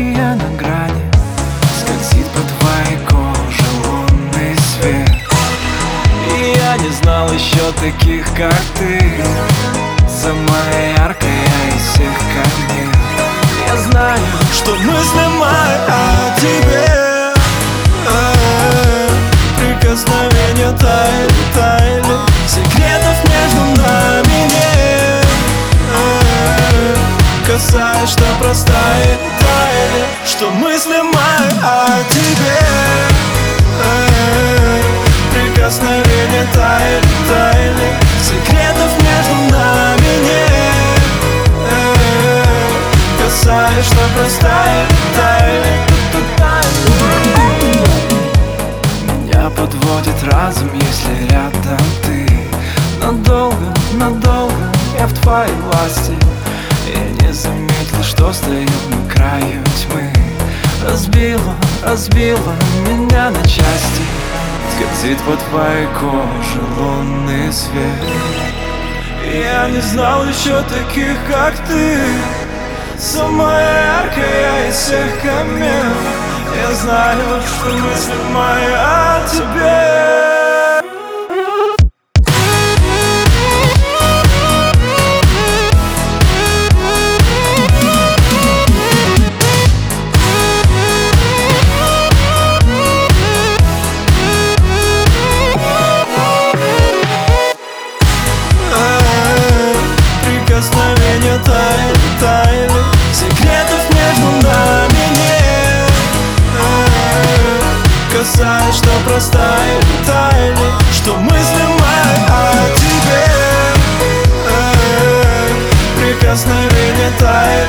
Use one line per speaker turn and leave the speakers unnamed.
я на грани, скользит по твоей коже лунный свет. И я не знал еще таких, как ты, самая яркая из всех ко мне. Я знаю, что мысли мои о тебе, прикосновения таяли, таяли, секретов между нами нет. Касаясь, что просто таяли, что мысли мои о тебе, прикосновения таяли, таяли, секретов между нами нет. Касаясь, что просто таяли. Меня подводит разум, если рядом ты. Надолго, надолго я в твоей власти. Я не заметил, что стою на краю тьмы. Разбила, разбила меня на части. Скользит по твоей коже лунный свет. Я не знал еще таких, как ты, самая яркая из всех ко мне. Я знаю, что мысли мои о тебе. Прикосновения таяли, таяли, секретов между нами нет. Касаясь, что просто таяли, что мысли мои о тебе. Прикосновения таяли.